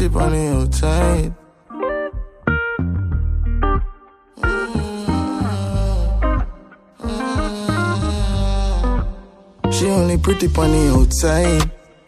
pretty on the outside. She only pretty on the outside.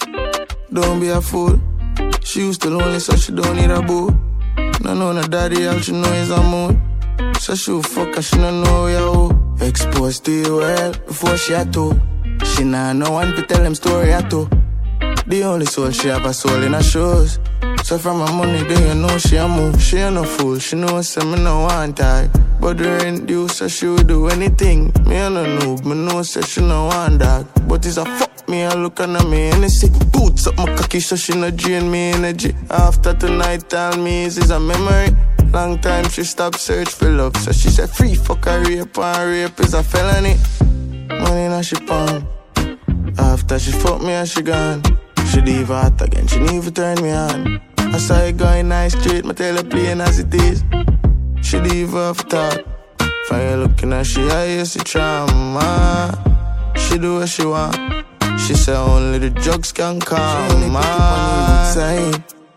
Don't be a fool. She used to lonely, so she don't need a boo. No, daddy, all she know is a mood. So she fuck her, she don't know ya who. Exposed to you well before she had to. She nah no one to tell them story at all. The only soul she have a soul in her shoes. So from her money, then you know she a move. She ain't no fool, she knows say me no want her. But the rent due, so she would do anything. Me a no noob, me know say she no want that. But it's a fuck me, I look at me and sick boots up my cocky, so she no drain me energy. After tonight, tell me is a memory. Long time she stopped search for love, so she said free fuck a rape, and rape is a felony. Money now she pound. After she fuck me and she gone. She leave out again, she never turn me on. I saw it going nice straight, my tell her playing as it is. She leave off talk. Fire looking at she eyes, she trauma. She do what she want. She said only the drugs can calm my.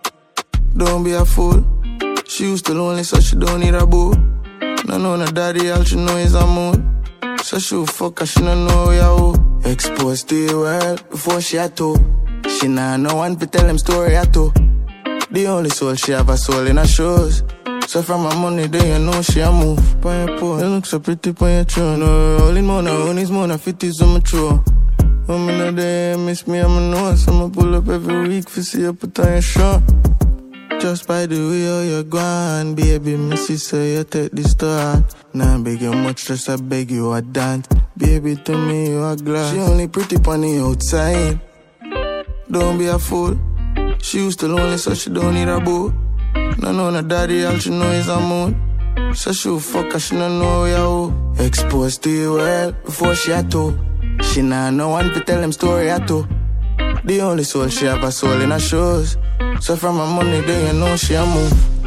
Don't be a fool. She used to lonely, so she don't need a boo. No, daddy, all she know is a mood. So she fuck her, she don't know ya who. Exposed to you well before she had to. She nah no one to tell them story at all. The only soul she have a soul in her shoes. So from her money, then you know she a move. Pon your pole, you look so pretty pon your throne. No rolling more, no is more, no 50s on my throat. When me no there, miss me, I'm a nose. I'ma pull up every week for see you put on your shirt. Just by the way how you gone, baby, missy say you take this to heart. Nah, I beg you much, just I beg you a dance. Baby, to me you a glass. She only pretty on the outside. Don't be a fool. She used to lonely, so she don't need a boo. No, daddy, all she know is a mood. So she fuck her, she don't know ya who. Exposed to you well before she had to. She nah no one to tell them story at all. The only soul she have a soul in her shoes. So from her money, then you know she a move.